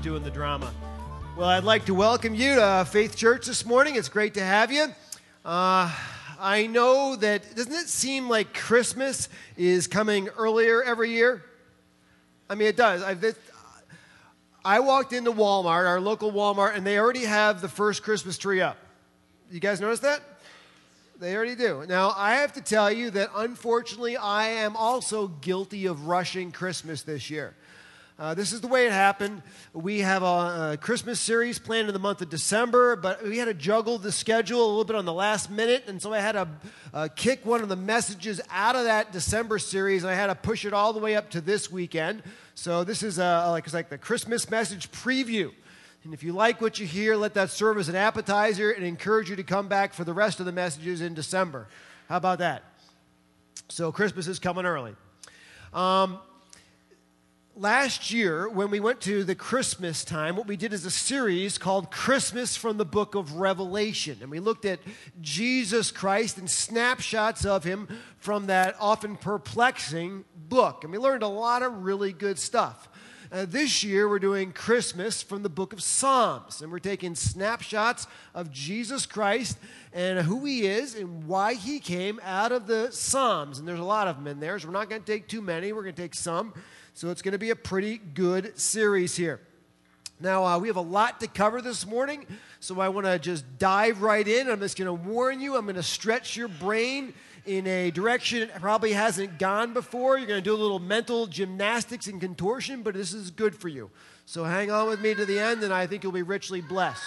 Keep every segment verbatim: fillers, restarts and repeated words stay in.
doing the drama. Well, I'd like to welcome you to Faith Church this morning. It's great to have you. Uh, I know that, doesn't it seem like Christmas is coming earlier every year? I mean, it does. I've, it, I walked into Walmart, our local Walmart, and they already have the first Christmas tree up. You guys notice that? They already do. Now, I have to tell you that, unfortunately, I am also guilty of rushing Christmas this year. Uh, this is the way it happened. We have a, a Christmas series planned in the month of December, but we had to juggle the schedule a little bit on the last minute, and so I had to uh, kick one of the messages out of that December series, and I had to push it all the way up to this weekend. So this is uh, like, it's like the Christmas message preview. And if you like what you hear, let that serve as an appetizer and encourage you to come back for the rest of the messages in December. How about that? So Christmas is coming early. Um, last year, when we went to the Christmas time, what we did is a series called Christmas from the Book of Revelation. And we looked at Jesus Christ and snapshots of him from that often perplexing book. And we learned a lot of really good stuff. Uh, this year, we're doing Christmas from the book of Psalms, and we're taking snapshots of Jesus Christ and who he is and why he came out of the Psalms. And there's a lot of them in there, so we're not going to take too many. We're going to take some. So it's going to be a pretty good series here. Now, uh, we have a lot to cover this morning, so I want to just dive right in. I'm just going to warn you, I'm going to stretch your brain in a direction it probably hasn't gone before. You're going to do a little mental gymnastics and contortion, but this is good for you. So hang on with me to the end, and I think you'll be richly blessed.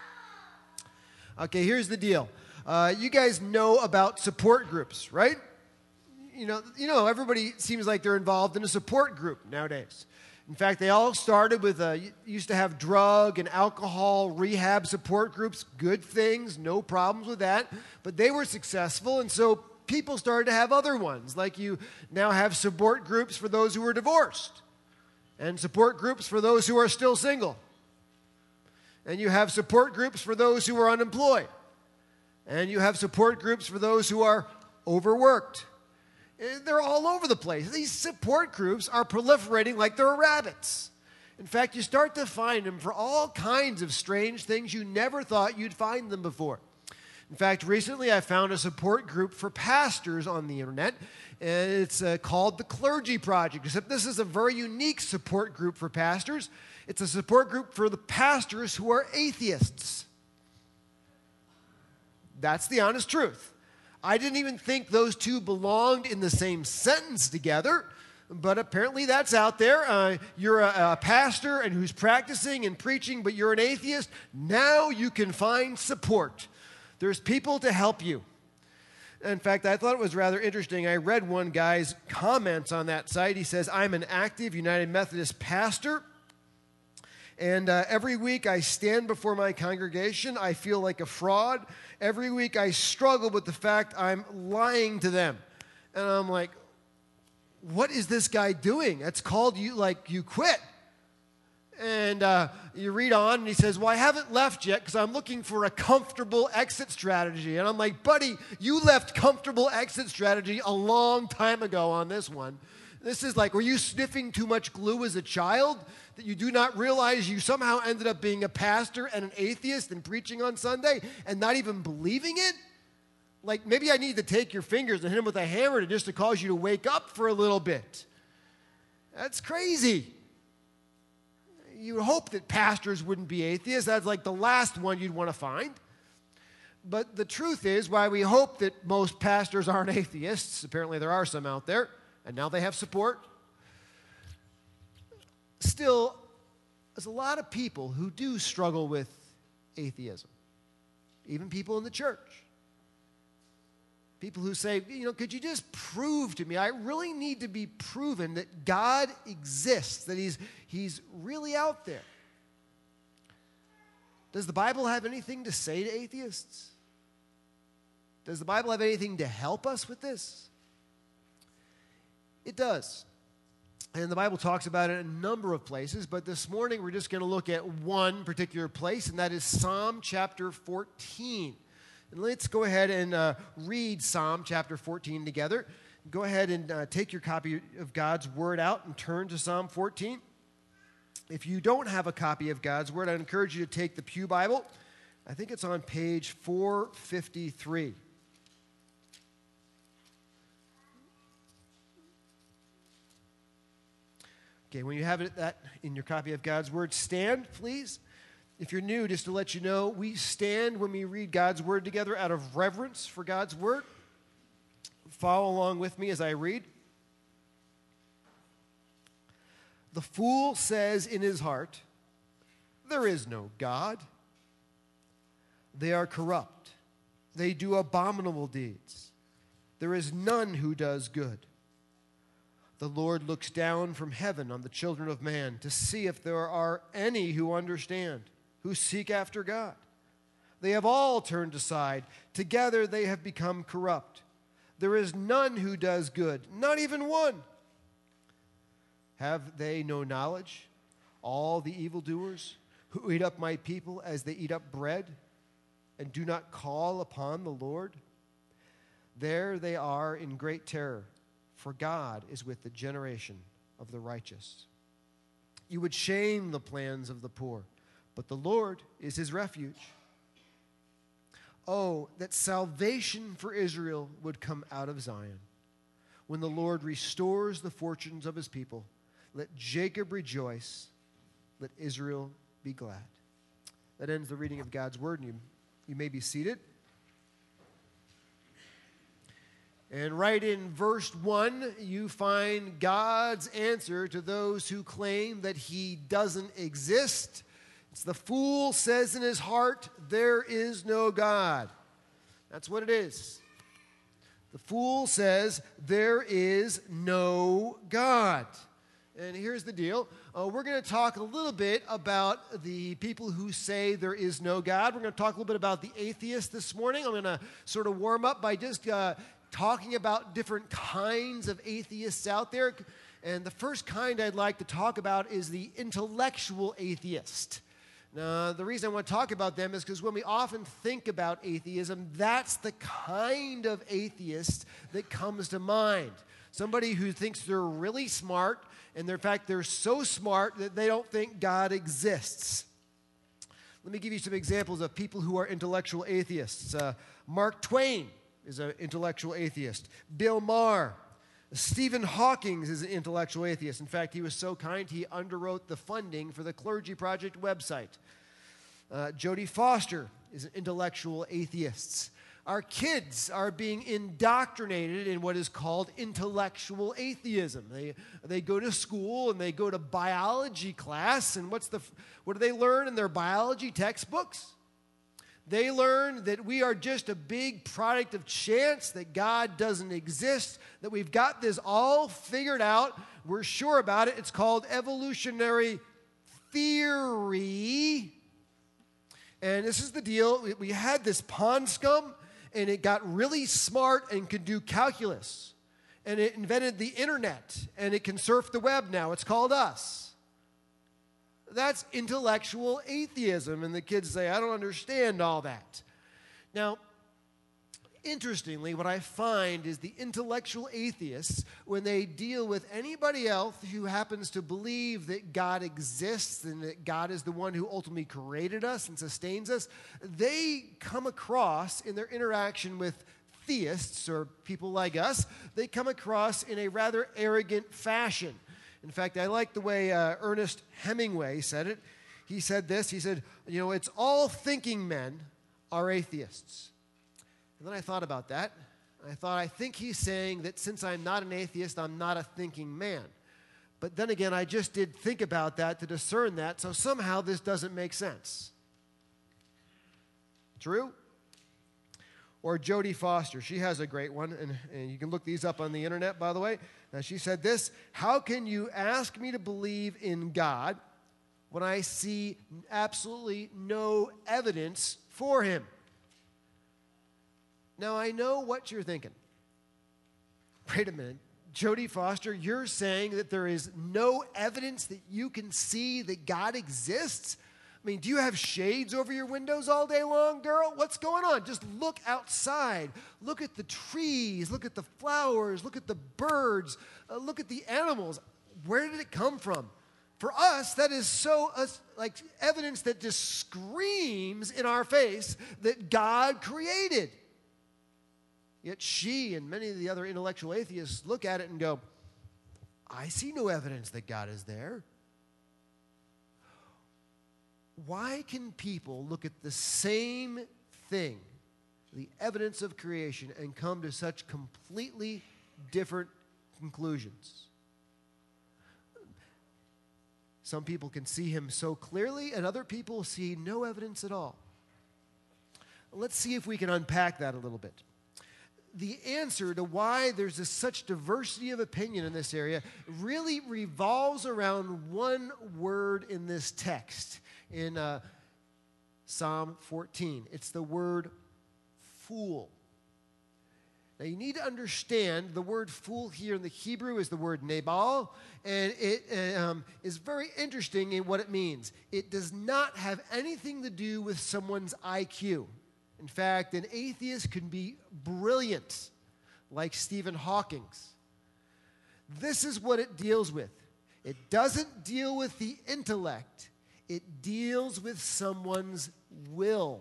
Okay, here's the deal. Uh, you guys know about support groups, right? You know, you know, everybody seems like they're involved in a support group nowadays. In fact, they all started with, uh, used to have drug and alcohol rehab support groups, good things, no problems with that, but they were successful, and so people started to have other ones, like you now have support groups for those who are divorced, and support groups for those who are still single, and you have support groups for those who are unemployed, and you have support groups for those who are overworked. They're all over the place. These support groups are proliferating like they're rabbits. In fact, you start to find them for all kinds of strange things you never thought you'd find them before. In fact, recently I found a support group for pastors on the internet, and it's uh, called the Clergy Project, except this is a very unique support group for pastors. It's a support group for the pastors who are atheists. That's the honest truth. I didn't even think those two belonged in the same sentence together, but apparently that's out there. Uh, you're a, a pastor and who's practicing and preaching, but you're an atheist. Now you can find support. There's people to help you. In fact, I thought it was rather interesting. I read one guy's comments on that site. He says, I'm an active United Methodist pastor, and uh, every week I stand before my congregation. I feel like a fraud. Every week I struggle with the fact I'm lying to them. And I'm like, what is this guy doing? That's called you, like, you quit. And uh, you read on, and he says, well, I haven't left yet because I'm looking for a comfortable exit strategy. And I'm like, buddy, you left comfortable exit strategy a long time ago on this one. This is like, were you sniffing too much glue as a child that you do not realize you somehow ended up being a pastor and an atheist and preaching on Sunday and not even believing it? Like, maybe I need to take your fingers and hit them with a hammer to just to cause you to wake up for a little bit. That's crazy. You would hope that pastors wouldn't be atheists. That's like the last one you'd want to find. But the truth is, why we hope that most pastors aren't atheists, apparently there are some out there, and now they have support. Still, there's a lot of people who do struggle with atheism, even people in the church. People who say, you know, could you just prove to me? I really need to be proven that God exists, that he's, he's really out there. Does the Bible have anything to say to atheists? Does the Bible have anything to help us with this? It does. And the Bible talks about it in a number of places, but this morning we're just going to look at one particular place, and that is Psalm chapter fourteen. And let's go ahead and uh, read Psalm chapter fourteen together. Go ahead and uh, take your copy of God's Word out and turn to Psalm fourteen. If you don't have a copy of God's Word, I encourage you to take the Pew Bible. I think it's on page four fifty-three. Okay, when you have it that in your copy of God's Word, stand, please. If you're new, just to let you know, we stand when we read God's Word together out of reverence for God's Word. Follow along with me as I read. The fool says in his heart, "There is no God." They are corrupt. They do abominable deeds. There is none who does good. The Lord looks down from heaven on the children of man to see if there are any who understand, who seek after God. They have all turned aside. Together they have become corrupt. There is none who does good, not even one. Have they no knowledge, all the evildoers who eat up my people as they eat up bread and do not call upon the Lord? There they are in great terror, for God is with the generation of the righteous. You would shame the plans of the poor, but the Lord is his refuge. Oh, that salvation for Israel would come out of Zion. When the Lord restores the fortunes of his people, let Jacob rejoice, let Israel be glad. That ends the reading of God's Word, and you, you may be seated. And right in verse one, you find God's answer to those who claim that he doesn't exist. It's the fool says in his heart, "There is no God." That's what it is. The fool says, "There is no God." And here's the deal. Uh, we're going to talk a little bit about the people who say there is no God. We're going to talk a little bit about the atheists this morning. I'm going to sort of warm up by just uh, talking about different kinds of atheists out there. And the first kind I'd like to talk about is the intellectual atheist. Now, the reason I want to talk about them is because when we often think about atheism, that's the kind of atheist that comes to mind. Somebody who thinks they're really smart, and in fact, they're so smart that they don't think God exists. Let me give you some examples of people who are intellectual atheists. Uh, Mark Twain is an intellectual atheist. Bill Maher. Stephen Hawking is an intellectual atheist. In fact, he was so kind, he underwrote the funding for the Clergy Project website. Uh, Jodie Foster is an intellectual atheist. Our kids are being indoctrinated in what is called intellectual atheism. They, they go to school and they go to biology class, and what's the, what do they learn in their biology textbooks? They learn that we are just a big product of chance, that God doesn't exist, that we've got this all figured out. We're sure about it. It's called evolutionary theory. And this is the deal. We had this pond scum, and it got really smart and could do calculus. And it invented the internet, and it can surf the web now. It's called us. That's intellectual atheism. And the kids say, "I don't understand all that." Now, interestingly, what I find is the intellectual atheists, when they deal with anybody else who happens to believe that God exists and that God is the one who ultimately created us and sustains us, they come across in their interaction with theists or people like us, they come across in a rather arrogant fashion. In fact, I like the way uh, Ernest Hemingway said it. He said this, he said, you know, it's all thinking men are atheists. And then I thought about that. I thought, I think he's saying that since I'm not an atheist, I'm not a thinking man. But then again, I just did think about that to discern that, so somehow this doesn't make sense. True? Or Jodie Foster. She has a great one, and, and you can look these up on the internet, by the way. Now, she said this, "How can you ask me to believe in God when I see absolutely no evidence for him?" Now, I know what you're thinking. Wait a minute. Jodie Foster, you're saying that there is no evidence that you can see that God exists? I mean, do you have shades over your windows all day long, girl? What's going on? Just look outside. Look at the trees. Look at the flowers. Look at the birds. Uh, look at the animals. Where did it come from? For us, that is so uh, like evidence that just screams in our face that God created. Yet she and many of the other intellectual atheists look at it and go, I see no evidence that God is there. Why can people look at the same thing, the evidence of creation, and come to such completely different conclusions? Some people can see him so clearly, and other people see no evidence at all. Let's see if we can unpack that a little bit. The answer to why there's this such diversity of opinion in this area really revolves around one word in this text, in uh, Psalm fourteen. It's the word fool. Now, you need to understand the word fool here in the Hebrew is the word Nabal, and it um, is very interesting in what it means. It does not have anything to do with someone's I Q. In fact, an atheist can be brilliant, like Stephen Hawking's. This is what it deals with. It doesn't deal with the intellect. It deals with someone's will.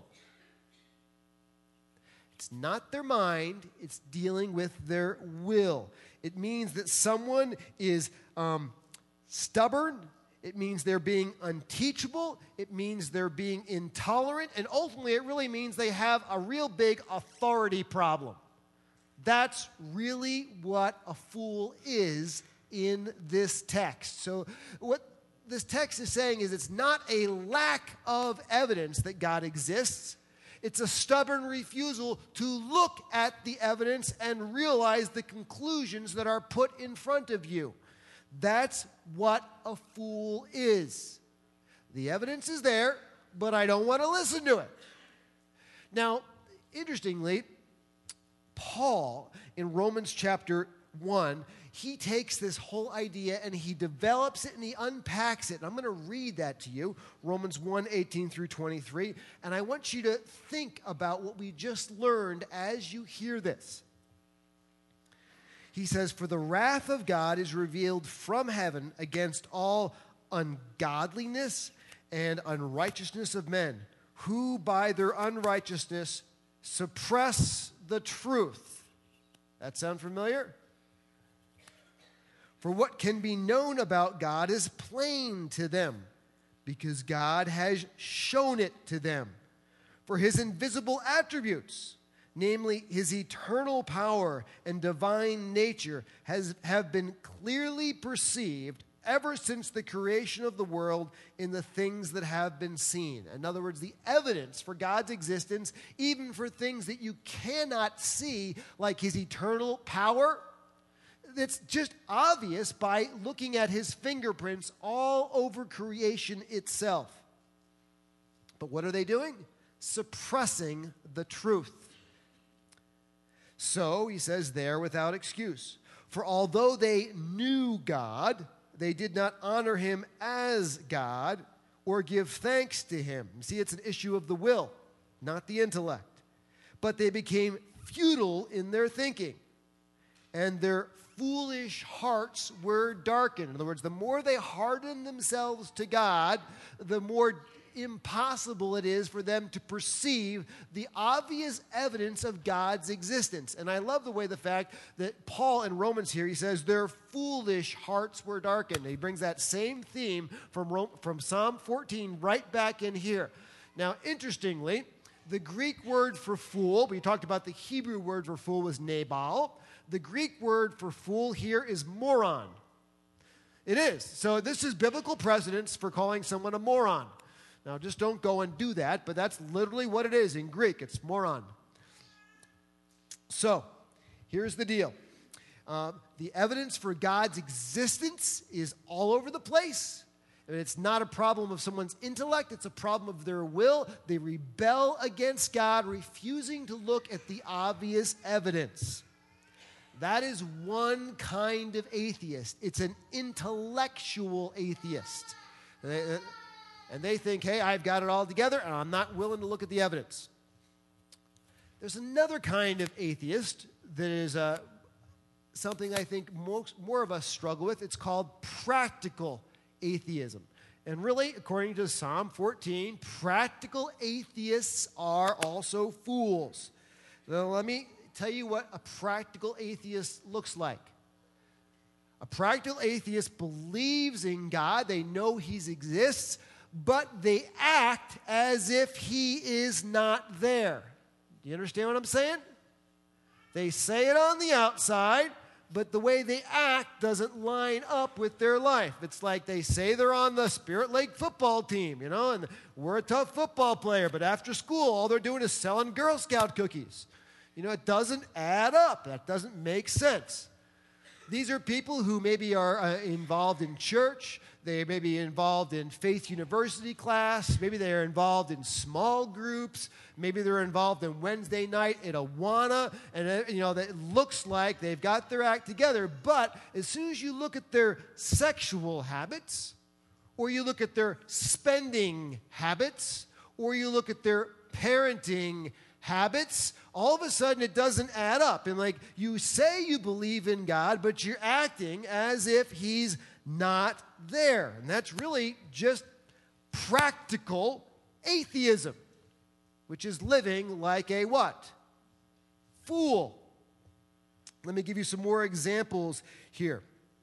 It's not their mind, it's dealing with their will. It means that someone is um, stubborn. It means they're being unteachable. It means they're being intolerant. And ultimately, it really means they have a real big authority problem. That's really what a fool is in this text. So what this text is saying is it's not a lack of evidence that God exists. It's a stubborn refusal to look at the evidence and realize the conclusions that are put in front of you. That's what a fool is. The evidence is there, but I don't want to listen to it. Now, interestingly, Paul, in Romans chapter one, he takes this whole idea and he develops it and he unpacks it. And I'm going to read that to you, Romans one, eighteen through twenty-three. And I want you to think about what we just learned as you hear this. He says, "For the wrath of God is revealed from heaven against all ungodliness and unrighteousness of men, who by their unrighteousness suppress the truth." That sound familiar? "For what can be known about God is plain to them, because God has shown it to them. For his invisible attributes, namely his eternal power and divine nature, has, have been clearly perceived ever since the creation of the world in the things that have been seen." In other words, the evidence for God's existence, even for things that you cannot see, like his eternal power, it's just obvious by looking at his fingerprints all over creation itself. But what are they doing? Suppressing the truth. So, he says there, without excuse. For although they knew God, they did not honor him as God or give thanks to him. See, it's an issue of the will, not the intellect. But they became futile in their thinking, and their foolish hearts were darkened. In other words, the more they harden themselves to God, the more impossible it is for them to perceive the obvious evidence of God's existence. And I love the way the fact that Paul in Romans here, he says, their foolish hearts were darkened. And he brings that same theme from, Rome, from Psalm fourteen right back in here. Now, interestingly, the Greek word for fool, we talked about the Hebrew word for fool was Nabal. The Greek word for fool here is moron. It is. So this is biblical precedence for calling someone a moron. Now, just don't go and do that, but that's literally what it is in Greek. It's moron. So, here's the deal. Uh, the evidence for God's existence is all over the place. And it's not a problem of someone's intellect. It's a problem of their will. They rebel against God, refusing to look at the obvious evidence. That is one kind of atheist. It's an intellectual atheist. And they think, hey, I've got it all together, and I'm not willing to look at the evidence. There's another kind of atheist that is uh, something I think most, more of us struggle with. It's called practical atheism. And really, according to Psalm fourteen, practical atheists are also fools. Now, let me tell you what a practical atheist looks like. A practical atheist believes in God. They know He exists, but they act as if He is not there. Do you understand what I'm saying? They say it on the outside, but the way they act doesn't line up with their life. It's like they say they're on the Spirit Lake football team, you know, and we're a tough football player, but after school, all they're doing is selling Girl Scout cookies. You know, it doesn't add up. That doesn't make sense. These are people who maybe are uh, involved in church. They may be involved in Faith University class. Maybe they're involved in small groups. Maybe they're involved in Wednesday night at Awana. And, uh, you know, that looks like they've got their act together. But as soon as you look at their sexual habits, or you look at their spending habits, or you look at their parenting habits, all of a sudden it doesn't add up. And like, you say you believe in God, but you're acting as if He's not there. And that's really just practical atheism, which is living like a what? Fool. Let me give you some more examples here.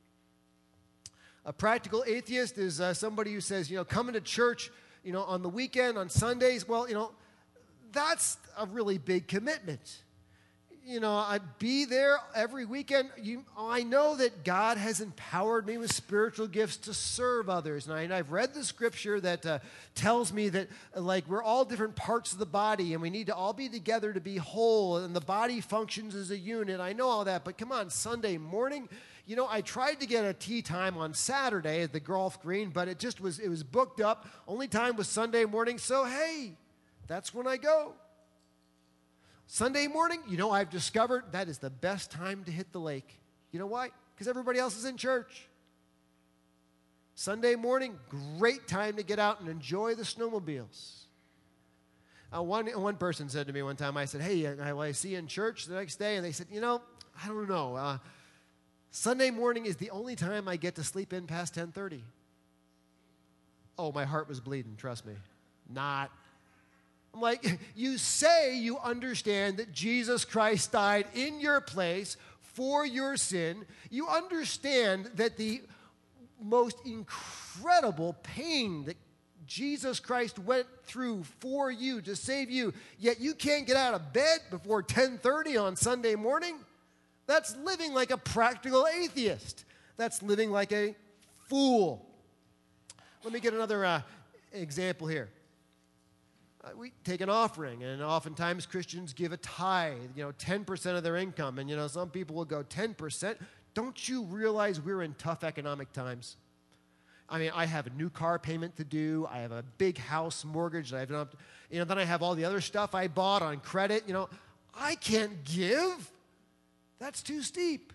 A practical atheist is uh, somebody who says, you know, coming to church, you know, on the weekend, on Sundays, well, you know, that's a really big commitment. You know, I'd be there every weekend. You, I know that God has empowered me with spiritual gifts to serve others. And, I, and I've read the scripture that uh, tells me that, uh, like, we're all different parts of the body, and we need to all be together to be whole, and the body functions as a unit. I know all that, but come on, Sunday morning, you know, I tried to get a tea time on Saturday at the golf green, but it just was, it was booked up. Only time was Sunday morning, so hey, that's when I go. Sunday morning, you know, I've discovered that is the best time to hit the lake. You know why? Because everybody else is in church. Sunday morning, great time to get out and enjoy the snowmobiles. Uh, one, one person said to me one time, I said, hey, I, I see you in church the next day. And they said, you know, I don't know. Uh, Sunday morning is the only time I get to sleep in past ten thirty. Oh, my heart was bleeding, trust me. Not. I'm like, you say you understand that Jesus Christ died in your place for your sin. You understand that the most incredible pain that Jesus Christ went through for you to save you, yet you can't get out of bed before ten thirty on Sunday morning? That's living like a practical atheist. That's living like a fool. Let me get another uh, example here. Uh, we take an offering, and oftentimes Christians give a tithe, you know, ten percent of their income. And, you know, some people will go ten percent. Don't you realize we're in tough economic times? I mean, I have a new car payment to do. I have a big house mortgage that I've done. You know, then I have all the other stuff I bought on credit. You know, I can't give. That's too steep.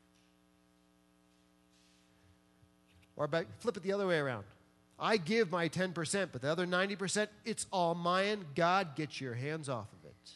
Or about, flip it the other way around. I give my ten percent, but the other ninety percent, it's all mine. God, get your hands off of it.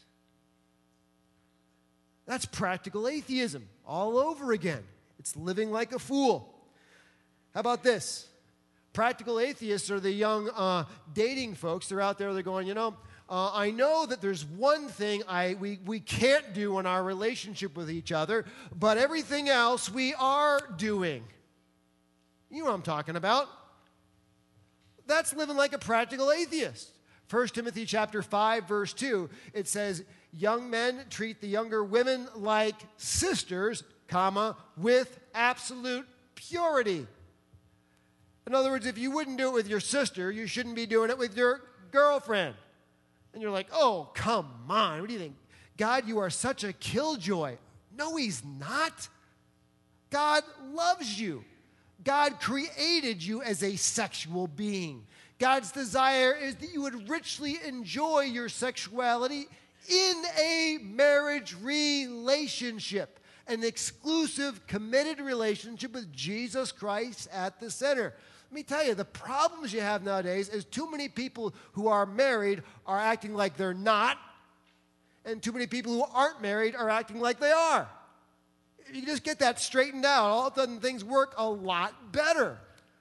That's practical atheism all over again. It's living like a fool. How about this? Practical atheists are the young uh, dating folks. They're out there, they're going, you know, uh, I know that there's one thing I we, we can't do in our relationship with each other, but everything else we are doing. You know what I'm talking about. That's living like a practical atheist. First Timothy chapter five, verse two, it says, young men treat the younger women like sisters, comma, with absolute purity. In other words, if you wouldn't do it with your sister, you shouldn't be doing it with your girlfriend. And you're like, oh, come on. What do you think? God, you are such a killjoy. No, He's not. God loves you. God created you as a sexual being. God's desire is that you would richly enjoy your sexuality in a marriage relationship, an exclusive, committed relationship with Jesus Christ at the center. Let me tell you, the problems you have nowadays is too many people who are married are acting like they're not, and too many people who aren't married are acting like they are. You just get that straightened out, all of a sudden things work a lot better.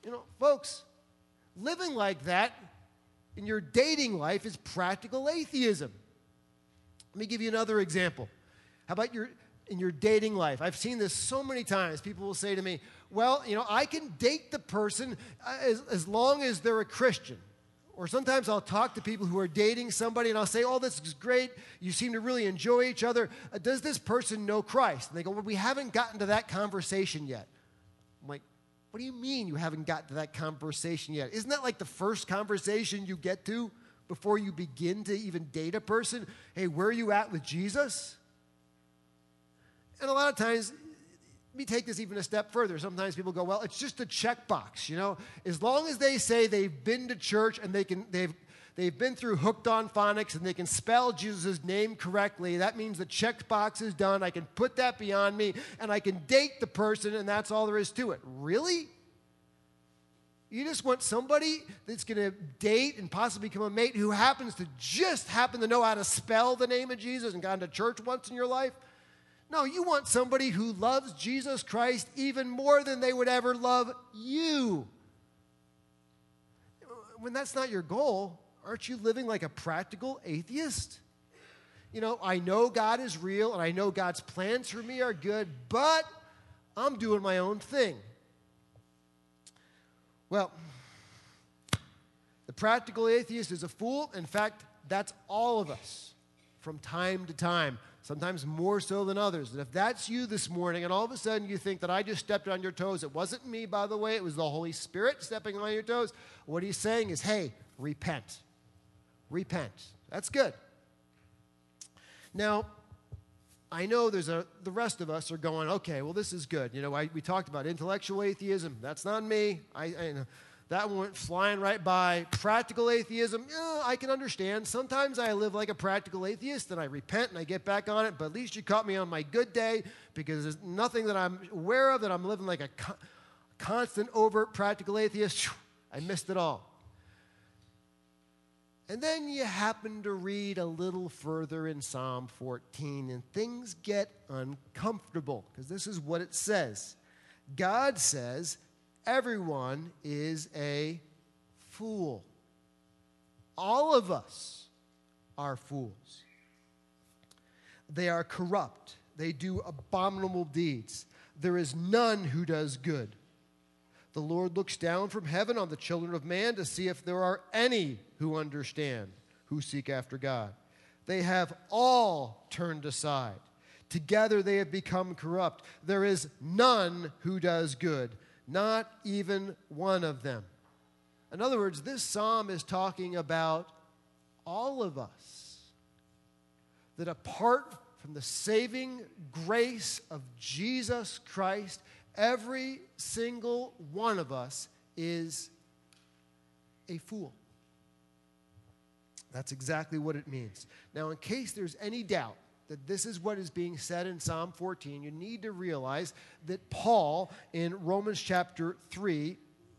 You know, folks, living like that in your dating life is practical atheism. Let me give you another example. How about your in your dating life? I've seen this so many times. People will say to me, well, you know, I can date the person as, as long as they're a Christian. Or sometimes I'll talk to people who are dating somebody and I'll say, oh, this is great. You seem to really enjoy each other. Uh, does this person know Christ? And they go, well, we haven't gotten to that conversation yet. I'm like, what do you mean you haven't gotten to that conversation yet? Isn't that like the first conversation you get to before you begin to even date a person? Hey, where are you at with Jesus? And a lot of times, let me take this even a step further. Sometimes people go, well, it's just a checkbox, you know. As long as they say they've been to church and they can, they've, they've been through Hooked on Phonics and they can spell Jesus' name correctly, that means the checkbox is done. I can put that beyond me and I can date the person and that's all there is to it. Really? You just want somebody that's going to date and possibly become a mate who happens to just happen to know how to spell the name of Jesus and gone to church once in your life? No, you want somebody who loves Jesus Christ even more than they would ever love you. When that's not your goal, aren't you living like a practical atheist? You know, I know God is real and I know God's plans for me are good, but I'm doing my own thing. Well, the practical atheist is a fool. In fact, that's all of us from time to time. Sometimes more so than others. And if that's you this morning and all of a sudden you think that I just stepped on your toes, it wasn't me, by the way, it was the Holy Spirit stepping on your toes, what he's saying is, hey, repent. Repent. That's good. Now, I know there's a, the rest of us are going, okay, well, this is good. You know, I, we talked about intellectual atheism. That's not me. I, I That went flying right by. Practical atheism, eh, I can understand. Sometimes I live like a practical atheist and I repent and I get back on it, but at least you caught me on my good day because there's nothing that I'm aware of that I'm living like a co- constant, overt practical atheist. I missed it all. And then you happen to read a little further in Psalm fourteen and things get uncomfortable because this is what it says. God says, everyone is a fool. All of us are fools. They are corrupt. They do abominable deeds. There is none who does good. The Lord looks down from heaven on the children of man to see if there are any who understand, who seek after God. They have all turned aside. Together they have become corrupt. There is none who does good. Not even one of them. In other words, this psalm is talking about all of us. That apart from the saving grace of Jesus Christ, every single one of us is a fool. That's exactly what it means. Now, in case there's any doubt that this is what is being said in Psalm fourteen, you need to realize that Paul, in Romans chapter three,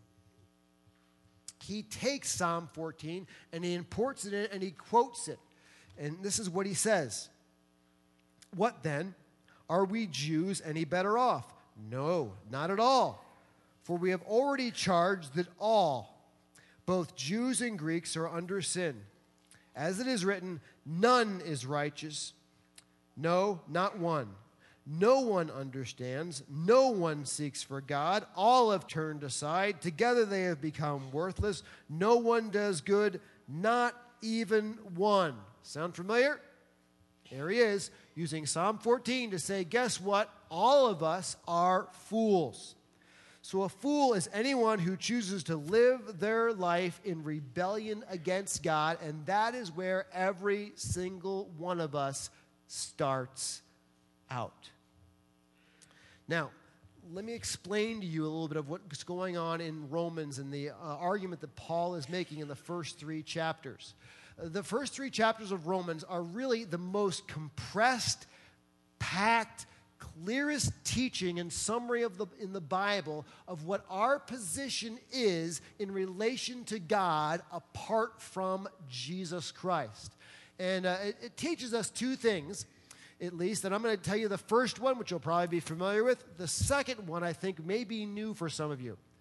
he takes Psalm fourteen and he imports it in and he quotes it. And this is what he says. What then? Are we Jews any better off? No, not at all. For we have already charged that all, both Jews and Greeks, are under sin. As it is written, none is righteous. No, not one. No one understands. No one seeks for God. All have turned aside. Together they have become worthless. No one does good, not even one. Sound familiar? There he is, using Psalm fourteen to say, guess what? All of us are fools. So a fool is anyone who chooses to live their life in rebellion against God, and that is where every single one of us starts out. Now, let me explain to you a little bit of what's going on in Romans and the uh, argument that Paul is making in the first three chapters. Uh, the first three chapters of Romans are really the most compressed, packed, clearest teaching and summary of the in the Bible of what our position is in relation to God apart from Jesus Christ. And uh, it, it teaches us two things, at least, and I'm going to tell you the first one, which you'll probably be familiar with. The second one, I think, may be new for some of you.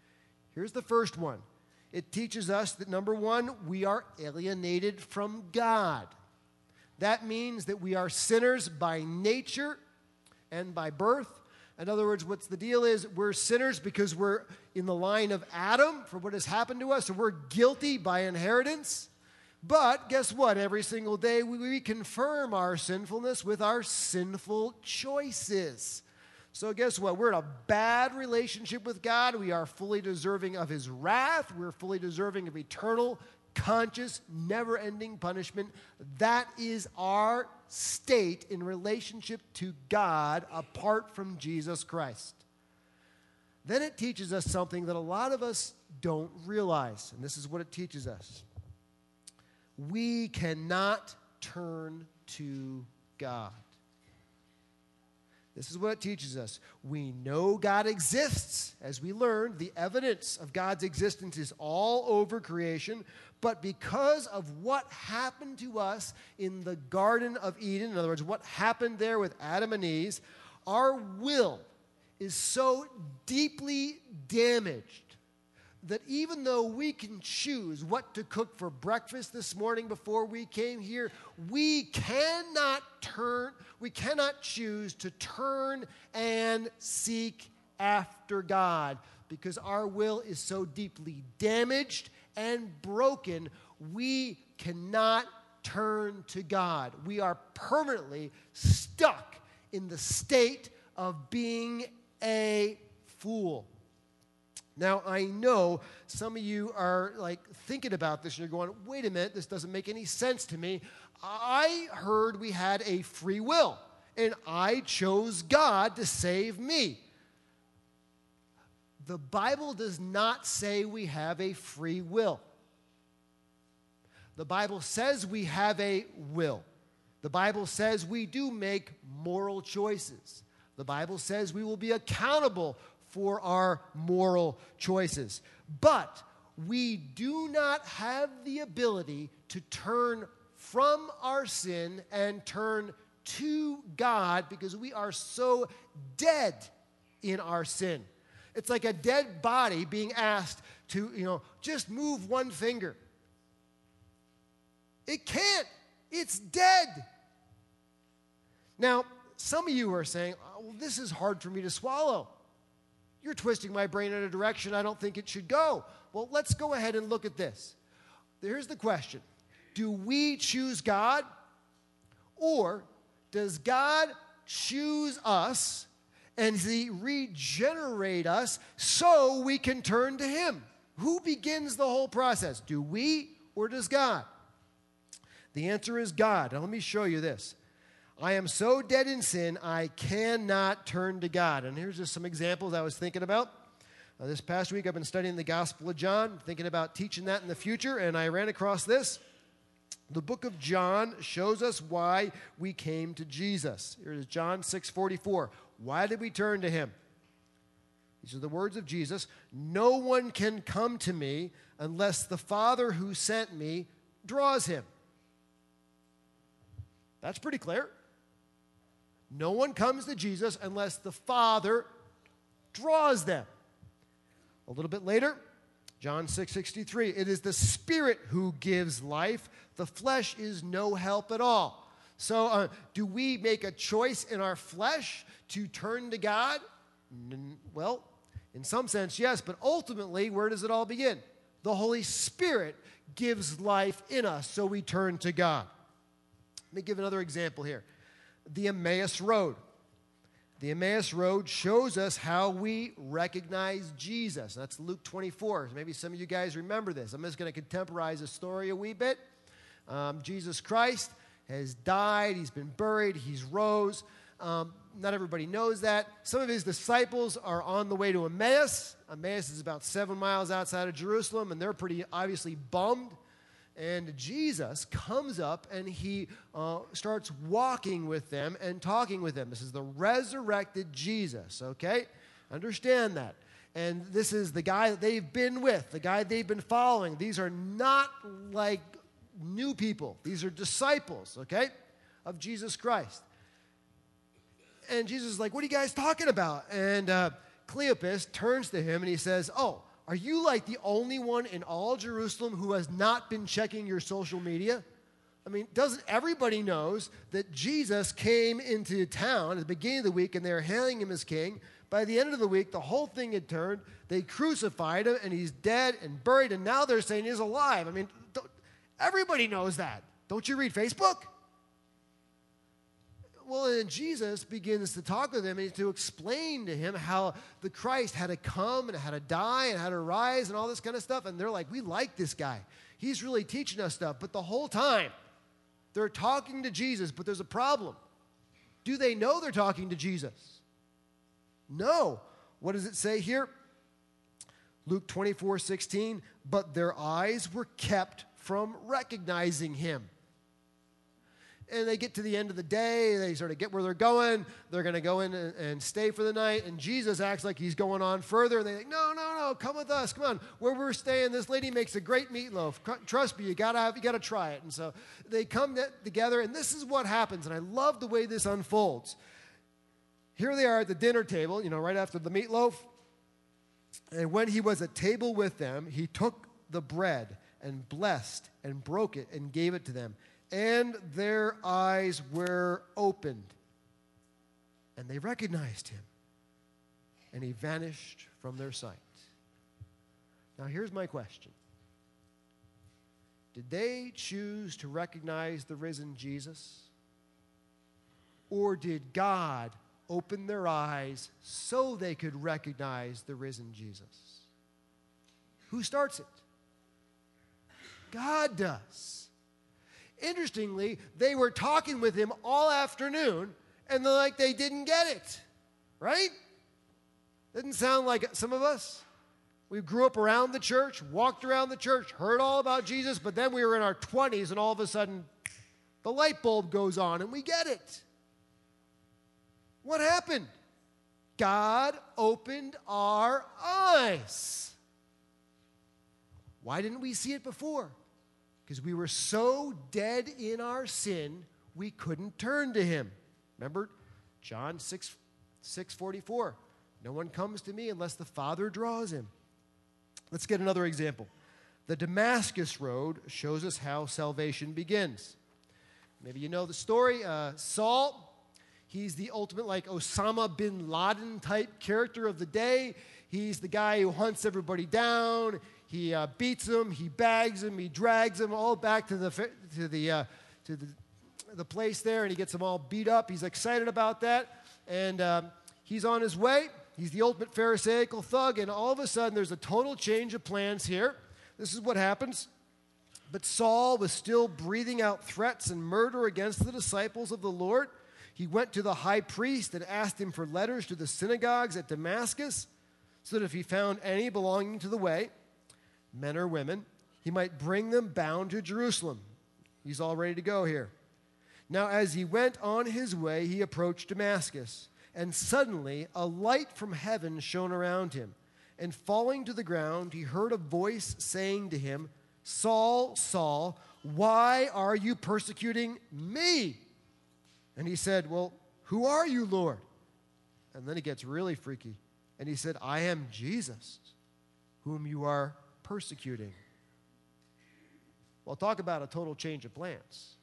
Here's the first one. It teaches us that, number one, we are alienated from God. That means that we are sinners by nature and by birth. In other words, what's the deal is we're sinners because we're in the line of Adam for what has happened to us, so we're guilty by inheritance. But guess what? Every single day we, we confirm our sinfulness with our sinful choices. So guess what? We're in a bad relationship with God. We are fully deserving of his wrath. We're fully deserving of eternal, conscious, never-ending punishment. That is our state in relationship to God apart from Jesus Christ. Then it teaches us something that a lot of us don't realize, and this is what it teaches us. We cannot turn to God. This is what it teaches us. We know God exists. As we learned, the evidence of God's existence is all over creation. But because of what happened to us in the Garden of Eden, in other words, what happened there with Adam and Eve, our will is so deeply damaged that even though we can choose what to cook for breakfast this morning before we came here, we cannot turn, we cannot choose to turn and seek after God because our will is so deeply damaged and broken, we cannot turn to God. We are permanently stuck in the state of being a fool. Now, I know some of you are like thinking about this and you're going, wait a minute, this doesn't make any sense to me. I heard we had a free will and I chose God to save me. The Bible does not say we have a free will. The Bible says we have a will. The Bible says we do make moral choices. The Bible says we will be accountable for our moral choices. But we do not have the ability to turn from our sin and turn to God because we are so dead in our sin. It's like a dead body being asked to, you know, just move one finger. It can't. It's dead. Now, some of you are saying, oh, well, this is hard for me to swallow. You're twisting my brain in a direction I don't think it should go. Well, let's go ahead and look at this. Here's the question. Do we choose God? Or does God choose us and he regenerate us so we can turn to him? Who begins the whole process? Do we or does God? The answer is God. Now let me show you this. I am so dead in sin, I cannot turn to God. And here's just some examples I was thinking about. Uh, this past week, I've been studying the Gospel of John, thinking about teaching that in the future, and I ran across this. The book of John shows us why we came to Jesus. Here it is, John six forty-four. Why did we turn to him? These are the words of Jesus. No one can come to me unless the Father who sent me draws him. That's pretty clear. No one comes to Jesus unless the Father draws them. A little bit later, John six sixty-three, it is the Spirit who gives life. The flesh is no help at all. So uh, do we make a choice in our flesh to turn to God? N- well, in some sense, yes, but ultimately, where does it all begin? The Holy Spirit gives life in us, so we turn to God. Let me give another example here. The Emmaus Road. The Emmaus Road shows us how we recognize Jesus. That's Luke twenty-four. Maybe some of you guys remember this. I'm just going to contemporize the story a wee bit. Um, Jesus Christ has died. He's been buried. He's rose. Um, not everybody knows that. Some of his disciples are on the way to Emmaus. Emmaus is about seven miles outside of Jerusalem, and they're pretty obviously bummed. And Jesus comes up and he uh, starts walking with them and talking with them. This is the resurrected Jesus, okay? Understand that. And this is the guy that they've been with, the guy they've been following. These are not like new people. These are disciples, okay, of Jesus Christ. And Jesus is like, what are you guys talking about? And uh, Cleopas turns to him and he says, oh, are you like the only one in all Jerusalem who has not been checking your social media? I mean, doesn't everybody knows that Jesus came into town at the beginning of the week and they were hailing him as king? By the end of the week, the whole thing had turned. They crucified him and he's dead and buried, and now they're saying he's alive. I mean, everybody knows that. Don't you read Facebook? Well, then Jesus begins to talk with him and to explain to him how the Christ had to come and had to die and had to rise and all this kind of stuff. And they're like, we like this guy. He's really teaching us stuff. But the whole time, they're talking to Jesus, but there's a problem. Do they know they're talking to Jesus? No. What does it say here? Luke twenty-four sixteen, but their eyes were kept from recognizing him. And they get to the end of the day, they sort of get where they're going, they're going to go in and, and stay for the night, and Jesus acts like he's going on further, and they think, no, no, no, come with us, come on, where we're staying, this lady makes a great meatloaf, trust me, you gotta have, you gotta try it. And so they come together, and this is what happens, and I love the way this unfolds. Here they are at the dinner table, you know, right after the meatloaf, and when he was at table with them, he took the bread and blessed and broke it and gave it to them. And their eyes were opened, and they recognized him, and he vanished from their sight. Now, here's my question. Did they choose to recognize the risen Jesus? Or did God open their eyes so they could recognize the risen Jesus? Who starts it? God does. Interestingly, they were talking with him all afternoon, and they're like they didn't get it, right? Doesn't sound like some of us. We grew up around the church, walked around the church, heard all about Jesus, but then we were in our twenties, and all of a sudden, the light bulb goes on, and we get it. What happened? God opened our eyes. Why didn't we see it before? Because we were so dead in our sin, we couldn't turn to him. Remember John six, six forty-four. No one comes to me unless the Father draws him. Let's get another example. The Damascus Road shows us how salvation begins. Maybe you know the story. Uh, Saul, he's the ultimate like Osama bin Laden type character of the day. He's the guy who hunts everybody down. He uh, beats them, he bags them, he drags them all back to the to the uh, to the, the place there, and he gets them all beat up. He's excited about that, and um, he's on his way. He's the ultimate Pharisaical thug, and all of a sudden, there's a total change of plans here. This is what happens. But Saul was still breathing out threats and murder against the disciples of the Lord. He went to the high priest and asked him for letters to the synagogues at Damascus, so that if he found any belonging to the way, men or women, he might bring them bound to Jerusalem. He's all ready to go here. Now, as he went on his way, he approached Damascus, and suddenly a light from heaven shone around him. And falling to the ground, he heard a voice saying to him, Saul, Saul, why are you persecuting me? And he said, well, who are you, Lord? And then he gets really freaky. And he said, I am Jesus, whom you are persecuting. Well, talk about a total change of plans.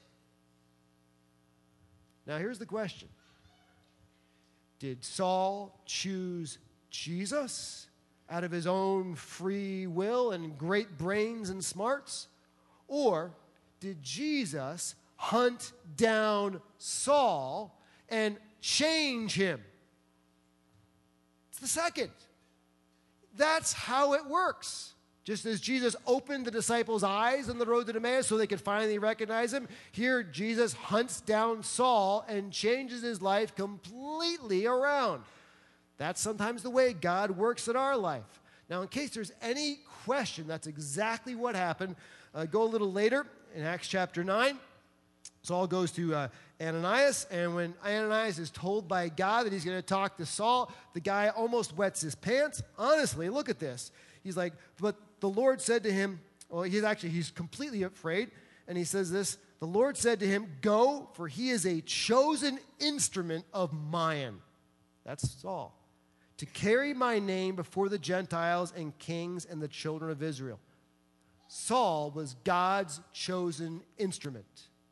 Now, here's the question. Did Saul choose Jesus out of his own free will and great brains and smarts? Or did Jesus hunt down Saul and change him? It's the second. That's how it works. Just as Jesus opened the disciples' eyes on the road to Emmaus so they could finally recognize him, here Jesus hunts down Saul and changes his life completely around. That's sometimes the way God works in our life. Now, in case there's any question, that's exactly what happened. Uh, go a little later in Acts chapter nine. Saul goes to uh, Ananias, and when Ananias is told by God that he's going to talk to Saul, the guy almost wets his pants. Honestly, look at this. He's like, but the Lord said to him, well, he's actually, he's completely afraid, and he says this, the Lord said to him, go, for he is a chosen instrument of mine. That's Saul, to carry my name before the Gentiles and kings and the children of Israel. Saul was God's chosen instrument.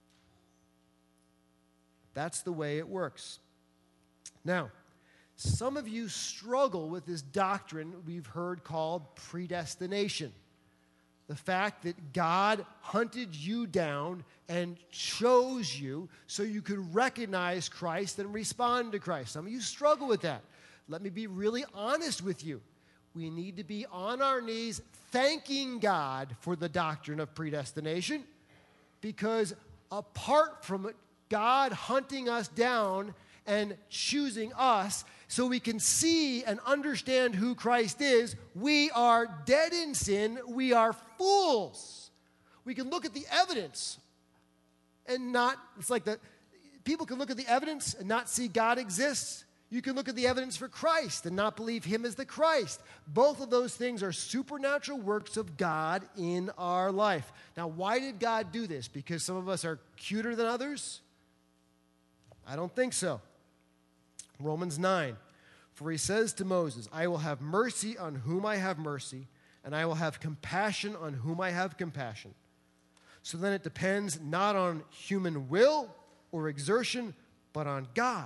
That's the way it works. Now, some of you struggle with this doctrine we've heard called predestination. The fact that God hunted you down and chose you so you could recognize Christ and respond to Christ. Some of you struggle with that. Let me be really honest with you. We need to be on our knees thanking God for the doctrine of predestination, because apart from God hunting us down and choosing us so we can see and understand who Christ is, we are dead in sin. We are fools. We can look at the evidence and not, it's like that people can look at the evidence and not see God exists. You can look at the evidence for Christ and not believe him as the Christ. Both of those things are supernatural works of God in our life. Now, why did God do this? Because some of us are cuter than others? I don't think so. Romans nine, for he says to Moses, I will have mercy on whom I have mercy, and I will have compassion on whom I have compassion. So then it depends not on human will or exertion, but on God,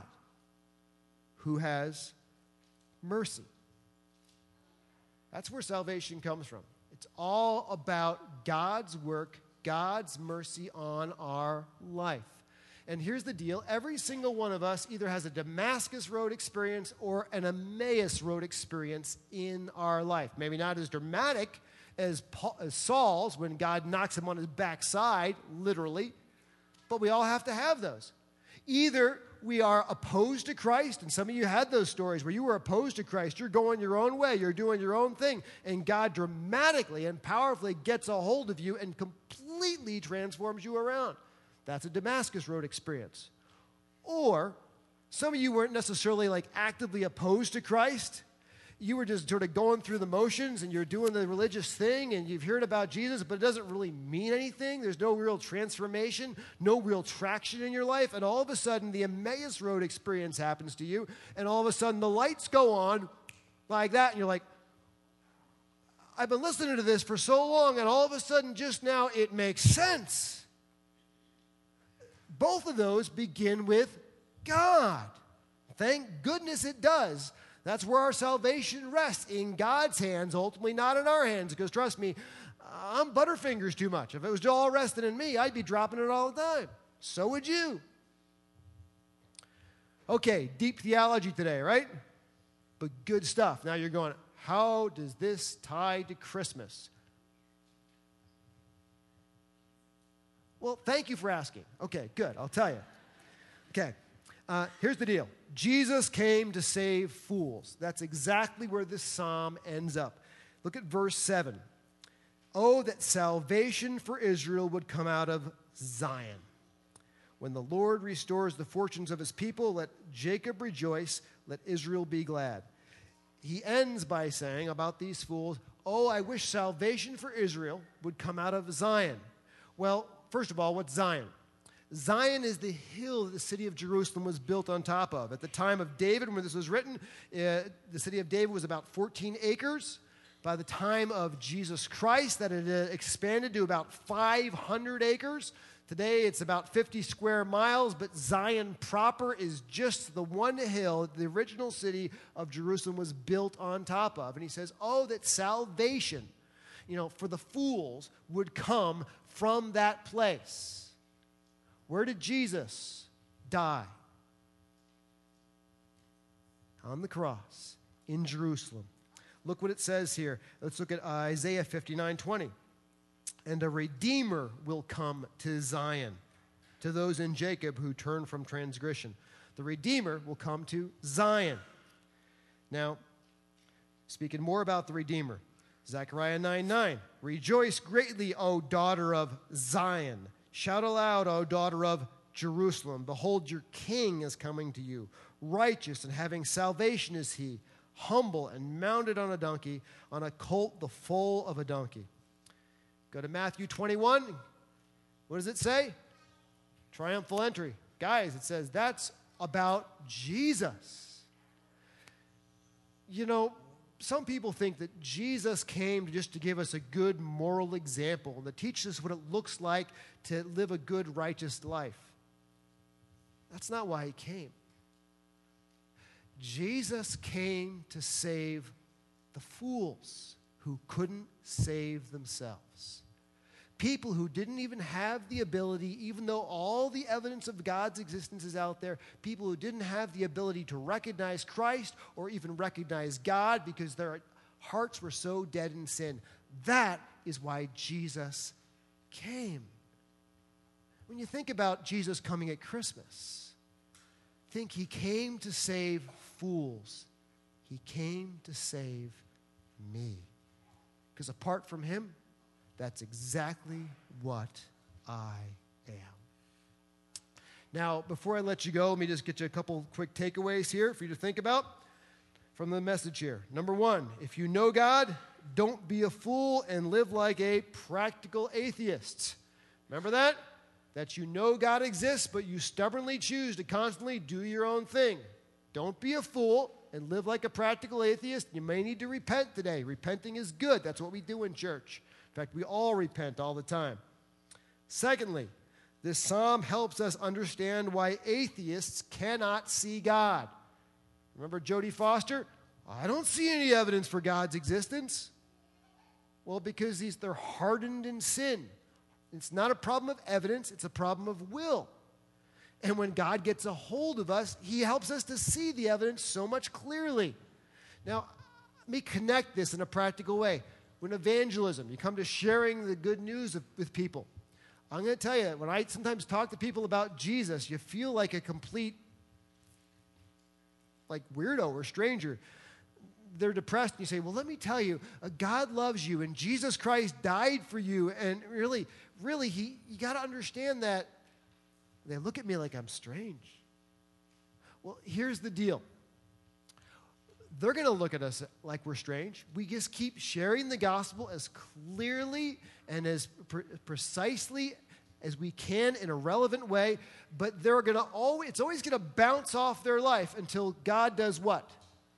who has mercy. That's where salvation comes from. It's all about God's work, God's mercy on our life. And here's the deal. Every single one of us either has a Damascus Road experience or an Emmaus Road experience in our life. Maybe not as dramatic as, Paul, as Saul's when God knocks him on his backside, literally, but we all have to have those. Either we are opposed to Christ, and some of you had those stories where you were opposed to Christ. You're going your own way. You're doing your own thing. And God dramatically and powerfully gets a hold of you and completely transforms you around. That's a Damascus Road experience. Or some of you weren't necessarily like actively opposed to Christ. You were just sort of going through the motions and you're doing the religious thing and you've heard about Jesus, but it doesn't really mean anything. There's no real transformation, no real traction in your life. And all of a sudden, the Emmaus Road experience happens to you. And all of a sudden, the lights go on like that. And you're like, I've been listening to this for so long. And all of a sudden, just now, it makes sense. Both of those begin with God. Thank goodness it does. That's where our salvation rests, in God's hands, ultimately not in our hands. Because trust me, I'm Butterfingers too much. If it was all resting in me, I'd be dropping it all the time. So would you. Okay, deep theology today, right? But good stuff. Now you're going, how does this tie to Christmas? Well, thank you for asking. Okay, good. I'll tell you. Okay, uh, here's the deal. Jesus came to save fools. That's exactly where this psalm ends up. Look at verse seven. Oh, that salvation for Israel would come out of Zion. When the Lord restores the fortunes of his people, let Jacob rejoice, let Israel be glad. He ends by saying about these fools, oh, I wish salvation for Israel would come out of Zion. Well, first of all, what's Zion? Zion is the hill that the city of Jerusalem was built on top of. At the time of David, when this was written, uh, the city of David was about fourteen acres. By the time of Jesus Christ, that had uh, expanded to about five hundred acres. Today, it's about fifty square miles, but Zion proper is just the one hill that the original city of Jerusalem was built on top of. And he says, oh, that salvation, you know, for the fools would come from that place. Where did Jesus die? On the cross in Jerusalem. Look what it says here. Let's look at Isaiah fifty-nine twenty. And a Redeemer will come to Zion, to those in Jacob who turn from transgression. The Redeemer will come to Zion. Now, speaking more about the Redeemer, Zechariah nine nine. Rejoice greatly, O daughter of Zion. Shout aloud, O daughter of Jerusalem. Behold, your king is coming to you. Righteous and having salvation is he. Humble and mounted on a donkey, on a colt, the foal of a donkey. Go to Matthew twenty-one. What does it say? Triumphal entry. Guys, it says that's about Jesus. you know, some people think that Jesus came just to give us a good moral example and to teach us what it looks like to live a good, righteous life. That's not why he came. Jesus came to save the fools who couldn't save themselves. People who didn't even have the ability, even though all the evidence of God's existence is out there, people who didn't have the ability to recognize Christ or even recognize God because their hearts were so dead in sin. That is why Jesus came. When you think about Jesus coming at Christmas, think he came to save fools. He came to save me. Because apart from him, that's exactly what I am. Now, before I let you go, let me just get you a couple quick takeaways here for you to think about from the message here. Number one, if you know God, don't be a fool and live like a practical atheist. Remember that? That you know God exists, but you stubbornly choose to constantly do your own thing. Don't be a fool and live like a practical atheist. You may need to repent today. Repenting is good. That's what we do in church. In fact, we all repent all the time. Secondly, this psalm helps us understand why atheists cannot see God. Remember Jodie Foster? I don't see any evidence for God's existence. Well, because these, they're hardened in sin. It's not a problem of evidence, it's a problem of will. And when God gets a hold of us, he helps us to see the evidence so much clearly. Now, let me connect this in a practical way. When evangelism, you come to sharing the good news of, with people. I'm going to tell you, when I sometimes talk to people about Jesus, you feel like a complete, like weirdo or stranger. They're depressed, and you say, well, let me tell you, uh, God loves you, and Jesus Christ died for you, and really, really, he, you got to understand that. They look at me like I'm strange. Well, here's the deal. They're going to look at us like we're strange. We just keep sharing the gospel as clearly and as pre- precisely as we can in a relevant way, but they're going to always, it's always going to bounce off their life until God does what?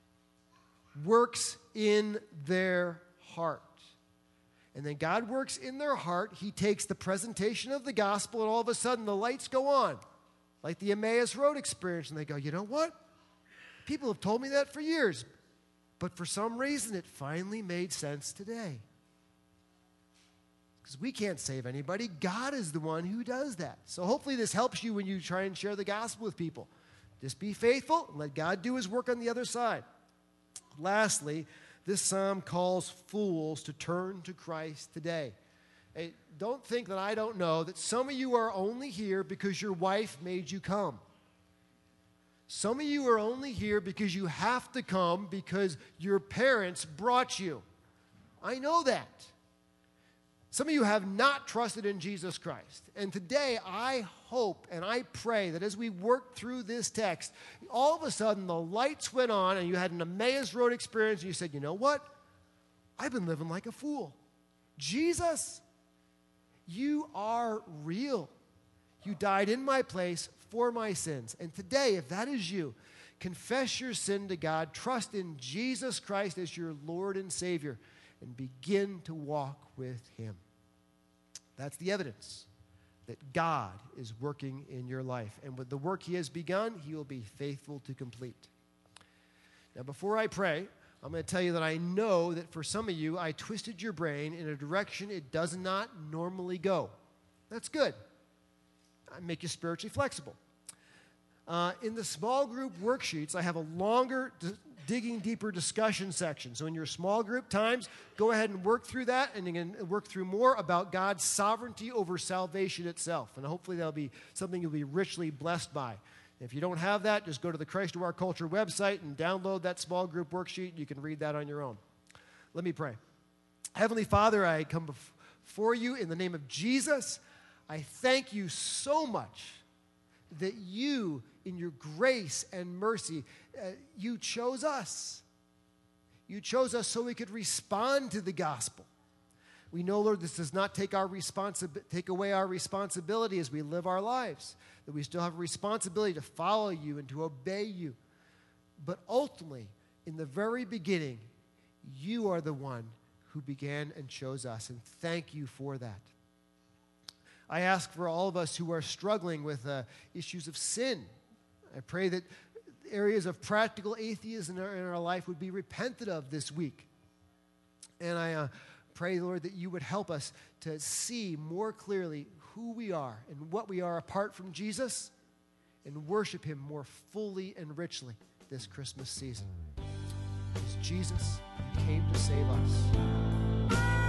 Works in their heart. And then God works in their heart. He takes the presentation of the gospel, and all of a sudden the lights go on, like the Emmaus Road experience, and they go, you know what? People have told me that for years, but for some reason it finally made sense today. Because we can't save anybody. God is the one who does that. So hopefully this helps you when you try and share the gospel with people. Just be faithful and let God do his work on the other side. Lastly, this psalm calls fools to turn to Christ today. Hey, don't think that I don't know that some of you are only here because your wife made you come. Some of you are only here because you have to come because your parents brought you. I know that. Some of you have not trusted in Jesus Christ. And today, I hope and I pray that as we work through this text, all of a sudden the lights went on and you had an Emmaus Road experience and you said, you know what? I've been living like a fool. Jesus, you are real. You died in my place for my sins. And today, if that is you, confess your sin to God, trust in Jesus Christ as your Lord and Savior, and begin to walk with him. That's the evidence that God is working in your life. And with the work he has begun, he will be faithful to complete. Now, before I pray, I'm going to tell you that I know that for some of you, I twisted your brain in a direction it does not normally go. That's good. I make you spiritually flexible. Uh, in the small group worksheets, I have a longer d- digging deeper discussion section. So in your small group times, go ahead and work through that, and you can work through more about God's sovereignty over salvation itself. And hopefully that'll be something you'll be richly blessed by. If you don't have that, just go to the Christ to Our Culture website and download that small group worksheet. You can read that on your own. Let me pray. Heavenly Father, I come before you in the name of Jesus. I thank you so much that you, in your grace and mercy, uh, you chose us. You chose us so we could respond to the gospel. We know, Lord, this does not take our responsi- take away our responsibility as we live our lives, that we still have a responsibility to follow you and to obey you. But ultimately, in the very beginning, you are the one who began and chose us, and thank you for that. I ask for all of us who are struggling with uh, issues of sin. I pray that areas of practical atheism in our, in our life would be repented of this week. And I uh, pray, Lord, that you would help us to see more clearly who we are and what we are apart from Jesus, and worship him more fully and richly this Christmas season. Because Jesus came to save us.